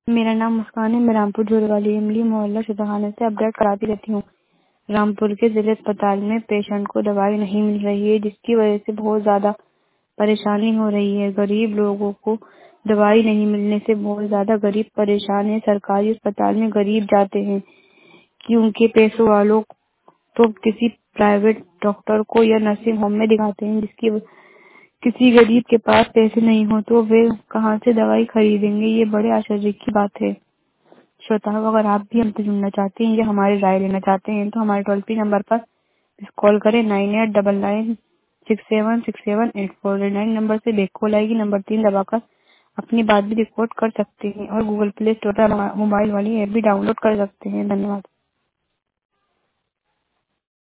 मेरा नाम मुस्कान है। मैं रामपुर जोरवाली इमली मोहल्ला शुतखाने से अपडेट कराती रहती हूँ। रामपुर के जिला अस्पताल में पेशेंट को दवाई नहीं मिल रही है, जिसकी वजह से बहुत ज्यादा परेशानी हो रही है। गरीब लोगों को दवाई नहीं मिलने से बहुत ज्यादा गरीब परेशान है। सरकारी अस्पताल में गरीब जाते हैं क्योंकि पैसों वालों तो किसी प्राइवेट डॉक्टर को या नर्सिंग होम में दिखाते हैं, जिसकी किसी गरीब के पास पैसे नहीं हो तो वे कहाँ से दवाई खरीदेंगे। ये बड़े आश्चर्य की बात है। श्रोताओं, अगर आप भी हमसे जुड़ना चाहते हैं या हमारी राय लेना चाहते हैं तो हमारे टोल फ्री नंबर पर कॉल करें 9899676784। लैंडलाइन नंबर से बैक कॉल आएगी। नंबर 3 दबाकर अपनी बात भी रिकॉर्ड कर सकते हैं और गूगल प्ले स्टोर पर मोबाइल वाली ऐप भी डाउनलोड कर सकते हैं। धन्यवाद।